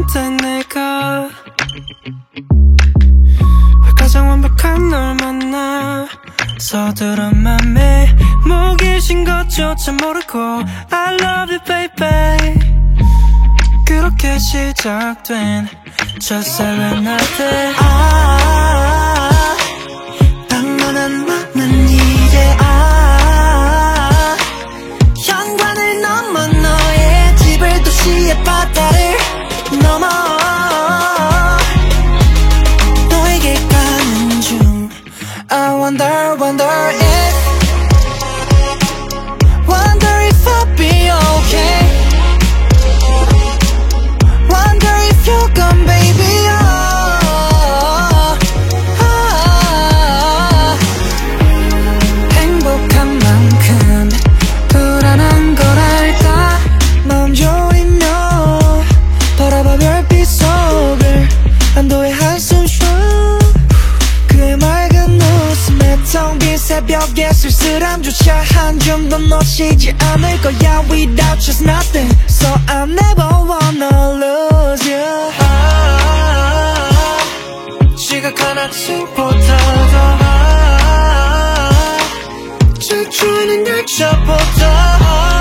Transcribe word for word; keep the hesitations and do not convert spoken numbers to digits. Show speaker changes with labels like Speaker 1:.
Speaker 1: 선택 내가 가장 완벽한 널 만나 서두른 맘에 무기신 것조차 모르고 I love you baby 그렇게 시작된 첫사랑 나한테
Speaker 2: 아 방문한 맘은 이제 아 현관을 넘어 너의 집을 도시의 바다를 넘어 너에게 가는 중 I wonder wonder if Wonder if I'll be okay Wonder if you're gone baby oh, oh. 행복한 만큼 불안한 걸 알까 마음 졸이며 바라봐 별빛 속을 안도의 한숨 쉬어 그의 맑은 웃음에 텅 빈 새벽에 쓸쓸함조차 한 줌도 놓치지 않을 거야 Without just nothing So I never wanna lose you 아,
Speaker 1: 지각한 아침보다 더 질주하는 열차보다